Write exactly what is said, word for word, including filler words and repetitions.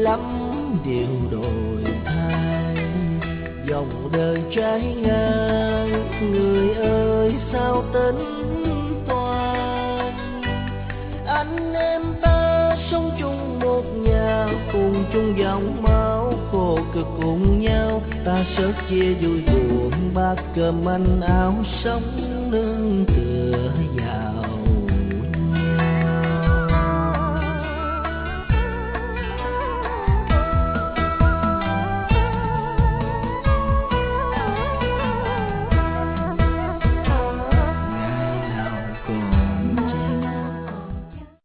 lắm điều đổi thay, dòng đời trái ngang người ơi sao tính toán. Anh em ta sống chung một nhà, cùng chung dòng máu khổ cực cùng nhau, ta sớt chia vui buồn bát cơm manh áo sống nương tựa vào.